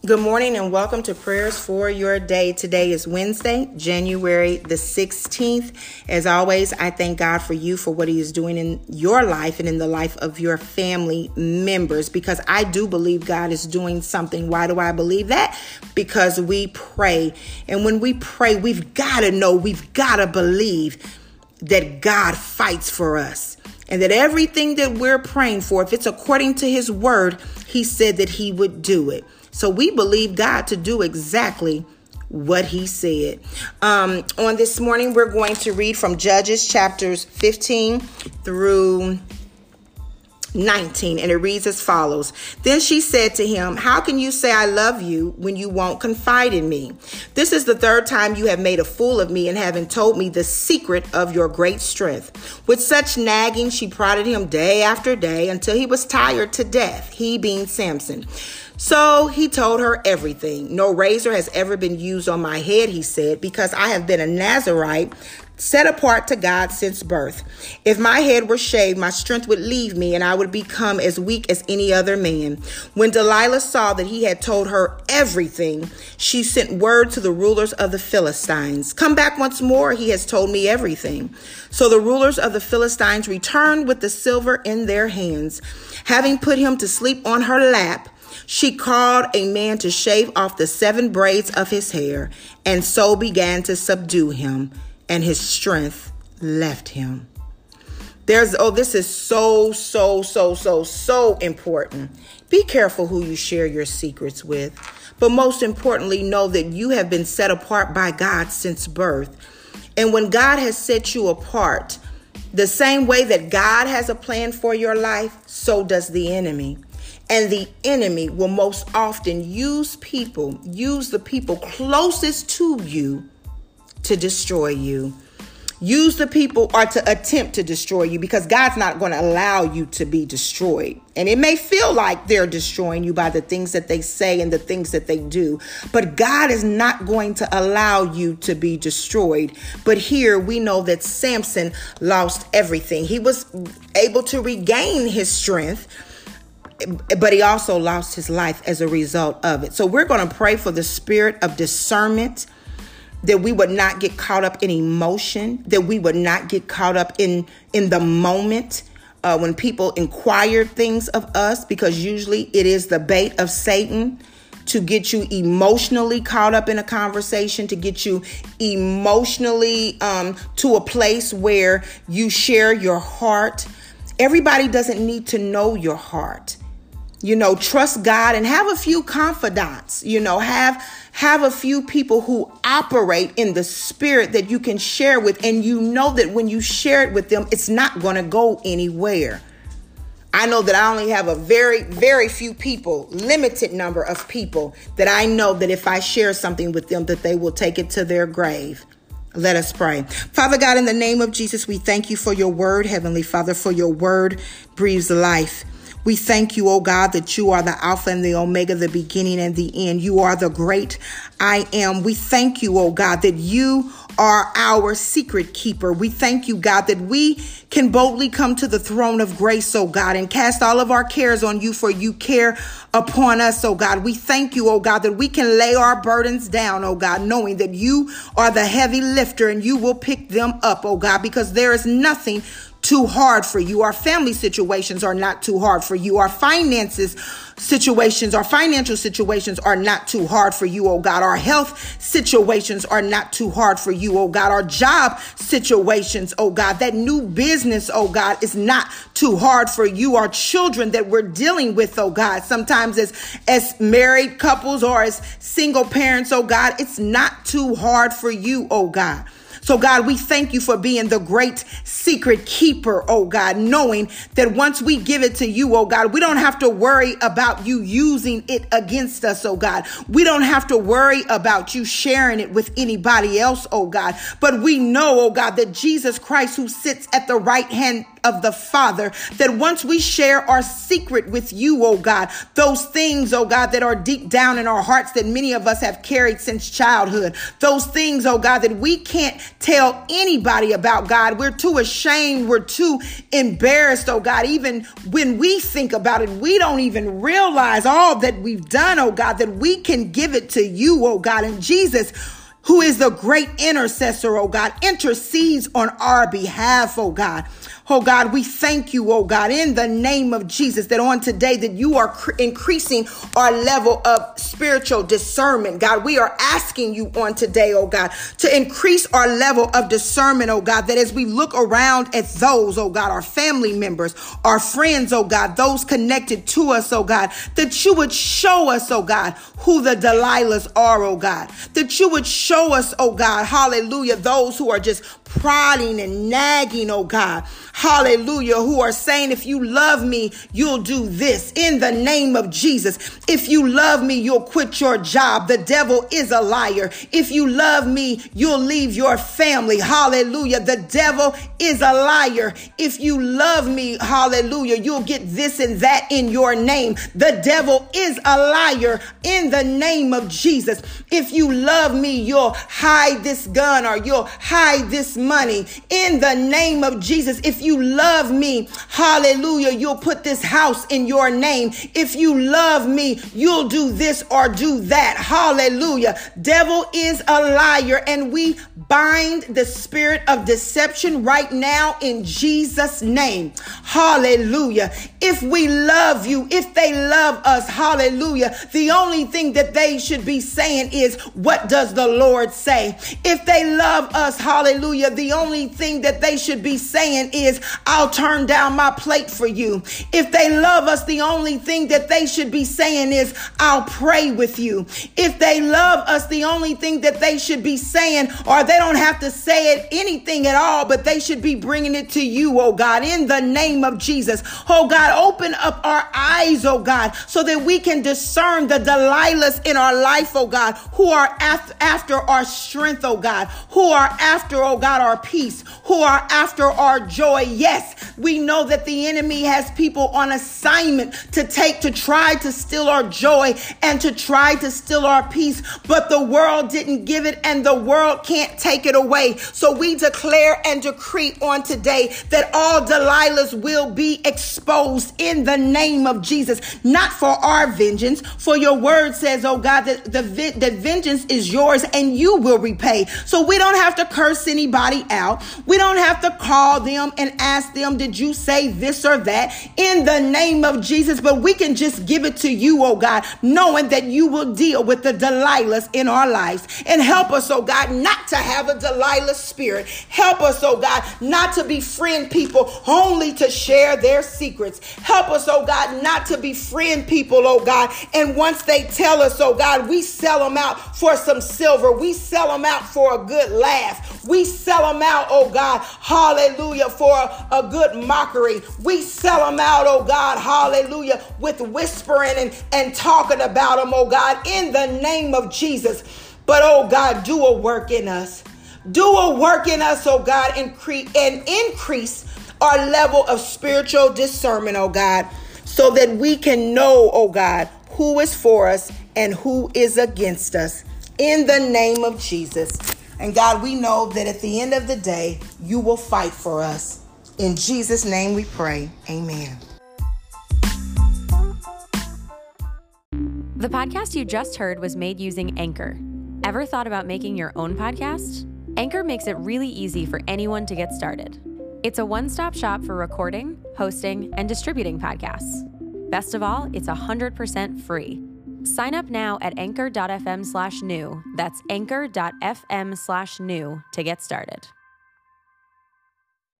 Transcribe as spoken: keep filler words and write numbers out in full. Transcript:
Good morning and welcome to Prayers for Your Day. Today is Wednesday, January the sixteenth. As always, I thank God for you for what he is doing in your life and in the life of your family members, because I do believe God is doing something. Why do I believe that? Because we pray. And when we pray, we've got to know, we've got to believe that God fights for us. And that everything that we're praying for, if it's according to his word, he said that he would do it. So we believe God to do exactly what he said. Um, on this morning, we're going to read from Judges chapters fifteen through nineteen, and it reads as follows. Then she said to him, "How can you say I love you when you won't confide in me? This is the third time you have made a fool of me and haven't told me the secret of your great strength." With such nagging, she prodded him day after day until he was tired to death, he being Samson. So he told her everything. "No razor has ever been used on my head," he said, "because I have been a Nazirite, set apart to God since birth. If my head were shaved, my strength would leave me and I would become as weak as any other man." When Delilah saw that he had told her everything, she sent word to the rulers of the Philistines, "Come back once more, he has told me everything." So the rulers of the Philistines returned with the silver in their hands. Having put him to sleep on her lap, she called a man to shave off the seven braids of his hair, and so began to subdue him, and his strength left him. There's, oh, this is so, so, so, so, so important. Be careful who you share your secrets with. But most importantly, know that you have been set apart by God since birth. And when God has set you apart, the same way that God has a plan for your life, so does the enemy. And the enemy will most often use people, use the people closest to you to destroy you. Use the people or to attempt to destroy you, because God's not going to allow you to be destroyed. And it may feel like they're destroying you by the things that they say and the things that they do, but God is not going to allow you to be destroyed. But here we know that Samson lost everything. He was able to regain his strength, but he also lost his life as a result of it. So we're going to pray for the spirit of discernment, that we would not get caught up in emotion, that we would not get caught up in, in the moment uh, when people inquire things of us, because usually it is the bait of Satan to get you emotionally caught up in a conversation, to get you emotionally um, to a place where you share your heart. Everybody doesn't need to know your heart. You know, trust God and have a few confidants, you know, have have a few people who operate in the spirit that you can share with. And you know that when you share it with them, it's not going to go anywhere. I know that I only have a very, very few people, limited number of people that I know that if I share something with them, that they will take it to their grave. Let us pray. Father God, in the name of Jesus, we thank you for your word, Heavenly Father, for your word breathes life. We thank you, oh God, that you are the Alpha and the Omega, the beginning and the end. You are the great I am. We thank you, oh God, that you are our secret keeper. We thank you, God, that we can boldly come to the throne of grace, oh God, and cast all of our cares on you, for you care upon us, oh God. We thank you, oh God, that we can lay our burdens down, oh God, knowing that you are the heavy lifter and you will pick them up, oh God, because there is nothing too hard for you. Our family situations are not too hard for you. Our finances situations, our financial situations are not too hard for you, oh God. Our health situations are not too hard for you, oh God. Our job situations, oh God, that new business, oh God, is not too hard for you. Our children that we're dealing with, oh God, sometimes as, as married couples or as single parents, oh God, it's not too hard for you, oh God. So, God, we thank you for being the great secret keeper, oh God, knowing that once we give it to you, oh God, we don't have to worry about you using it against us, oh God. We don't have to worry about you sharing it with anybody else, oh God. But we know, oh God, that Jesus Christ, who sits at the right hand of the Father, that once we share our secret with you, oh God, those things, oh God, that are deep down in our hearts that many of us have carried since childhood, those things, oh God, that we can't tell anybody about, God. We're too ashamed. We're too embarrassed, oh God. Even when we think about it, we don't even realize all that we've done, oh God, that we can give it to you, oh God. And Jesus, who is the great intercessor, oh God, intercedes on our behalf, oh God. Oh God, we thank you, oh God, in the name of Jesus, that on today that you are cr- increasing our level of spiritual discernment. God, we are asking you on today, oh God, to increase our level of discernment, oh God, that as we look around at those, oh God, our family members, our friends, oh God, those connected to us, oh God, that you would show us, oh God, who the Delilahs are, oh God, that you would show us, oh God, hallelujah, those who are just prodding and nagging, oh God, hallelujah, who are saying, if you love me, you'll do this in the name of Jesus. If you love me, you'll quit your job. The devil is a liar. If you love me, you'll leave your family. Hallelujah. The devil is a liar. If you love me, hallelujah, you'll get this and that in your name. The devil is a liar in the name of Jesus. If you love me, you'll hide this gun or you'll hide this money in the name of Jesus. If you love me, hallelujah, you'll put this house in your name. If you love me, you'll do this or do that. Hallelujah. Devil is a liar, and we bind the spirit of deception right now in Jesus' name. Hallelujah. If we love you, if they love us, hallelujah, the only thing that they should be saying is, what does the Lord say? If they love us, hallelujah, the only thing that they should be saying is, I'll turn down my plate for you. If they love us, the only thing that they should be saying is, I'll pray with you. If they love us, the only thing that they should be saying, or they don't have to say it anything at all, but they should be bringing it to you, oh God, in the name of Jesus. Oh God, open up our eyes, oh God, so that we can discern the Delilahs in our life, oh God, who are after, after our strength, oh God, who are after, oh God, our peace, who are after our joy. Yes, we know that the enemy has people on assignment to take, to try to steal our joy and to try to steal our peace, but the world didn't give it and the world can't take it away. So we declare and decree on today that all Delilahs will be exposed in the name of Jesus, not for our vengeance, for your word says, oh God, that the, the vengeance is yours and you will repay. So we don't have to curse anybody out. We don't have to call them and ask them, did you say this or that in the name of Jesus? But we can just give it to you, oh God, knowing that you will deal with the Delilahs in our lives, and help us, oh God, not to have a Delilah spirit. Help us, oh God, not to befriend people only to share their secrets. Help us, oh God, not to befriend people, oh God, and once they tell us, oh God, we sell them out for some silver. We sell them out for a good laugh. We sell them out, oh God, hallelujah, for a, a good mockery. We sell them out, oh God, hallelujah, with whispering and, and talking about them, oh God, in the name of Jesus. But, oh God, do a work in us. Do a work in us, oh God, and, cre- and increase our level of spiritual discernment, oh God, so that we can know, oh God, who is for us and who is against us in the name of Jesus. And God, we know that at the end of the day, you will fight for us. In Jesus' name we pray. Amen. The podcast you just heard was made using Anchor. Ever thought about making your own podcast? Anchor makes it really easy for anyone to get started. It's a one-stop shop for recording, hosting, and distributing podcasts. Best of all, it's one hundred percent free. Sign up now at anchor.fm slash new. That's anchor.fm slash new to get started.